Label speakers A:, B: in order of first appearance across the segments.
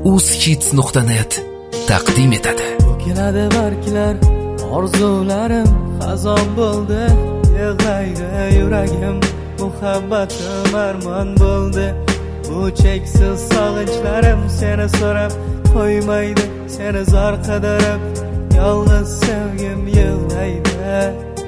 A: uzhits.net taqdim etadi.
B: To'kiladi barglar, orzularim xazon bo'ldi. Yig'laydi yuragim, muhabbatim armon bo'ldi. Bu cheksiz sog'inchlarim seni so'rab qo'ymaydi. Seni zor qidirib, yolg'iz sevgim yig'laydi.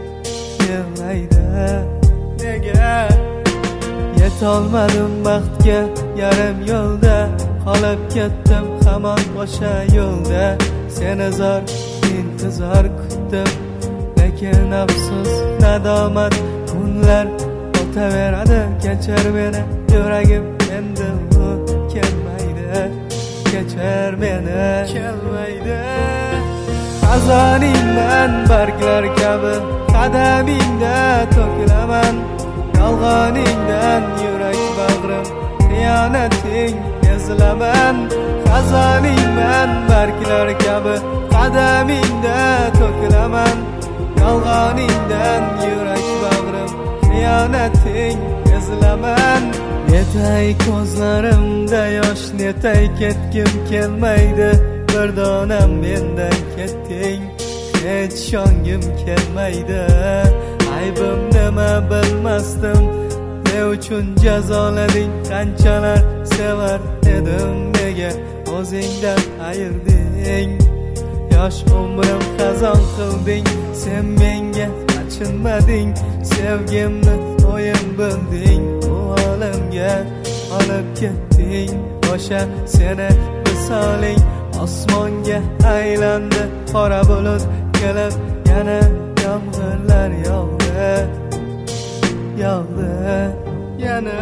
B: Nega yetolmadim baxtga, yarim yo'lda qolib ketdim hamon o'sha yo'lda. Seni zor intizor kutdim, lekin afsus nadomat kunlar o'taveradi. Kechir meni yuragim, endi u kelmaydi. Kechir meni, kelmaydi. Xazoningman barglar kabi, qadamingda to'kilaman. Yolg'oningdan yurak bag'rim, xiyonating ezilaman. Xazoningman barglar kabi, qadamingda to'kilaman. Yolg'oningdan yurak bag'rim, xiyonating ezilaman. Netay ko'zlarimda yosh, netay ketgim kelmaydi. Bir donam mendan ketding, hech ishongim kelmaydi. Aybim nima bilmasdim, ne uchun jazolading? Qanchalar sevar edim, nega o'zingdan ayirding? Yosh umrim xazon qilding, sen menga achinmading. Sevgimni o'yin bilding, bu olamga olib ketding. O'sha seni misoling osmonga aylandi. Qora bulut kelib yana yomg'irlar yog'di yana.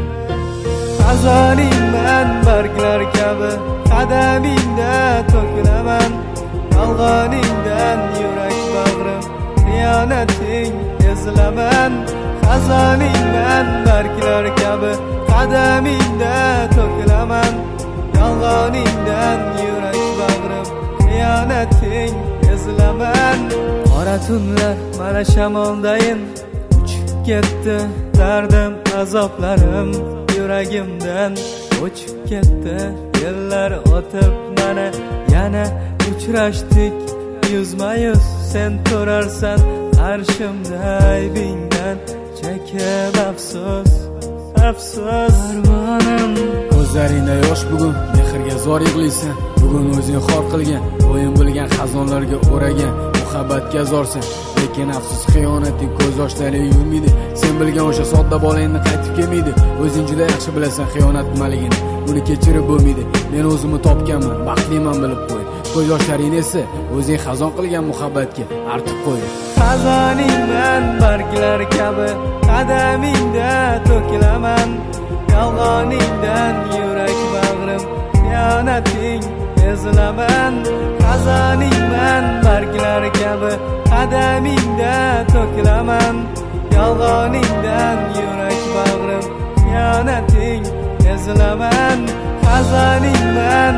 B: Xazoningman barglar kabi, qadamingda to'kilaman. Yolg'oningdan yurak bag'rim, xiyonating ezilaman. Xazoningman barglar kabi, qadamingda to'kilaman. Yolg'oningdan yurak bag'rim, xiyonating ezilaman. Qora tunlar mana shamoldayin uchib ketdi. Dardim azoplarim yuragimdan o'chib ketdi. Yillar o'tib mana yana uchrashdik. Yuzma-yuz sen turarsan qarshimda, aybingdan chekib afsus armonim.
C: Ko'zlaringda yosh, bugun mehrga zor yig'laysan. Bugun o'zing xor qilgan, o'yin bilgan xazonlarga o'ragan muhabbatga zorsan. Lekin afsus xiyonating ko'z yoshlaring yurmaydi. Sen bilgan o'sha sodda bolangni qaytib kelmaydi. O'zing juda yaxshi bilasan xiyonat nimaligini, buni kechirib bo'lmaydi. Men o'zimni topganman, baxtliman bilib qo'y. Ko'z yoshlaring esa o'zing xazon qilgan muhabbatga artib qo'y.
B: Xazoningman barglar kabi, qadamingda to'kilaman. Yolg'oningdan yurak bag'rim, xiyonating ezilaman. Xazoningman barglar kabi, qadamingda to'kilaman. Yolg'oningdan yurak bag'rim, xiyonating ezilaman. Xazoningman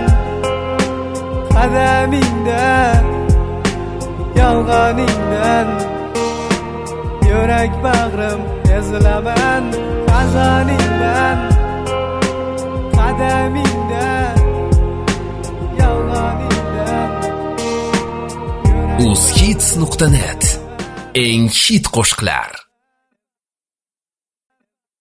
B: qadamingda, yolg'oningdan yurak bag'rim ezilaman. Xazoningdan qadamingda, yolg'oningdan.
A: uzhits.net eng hit qo'shiqlar.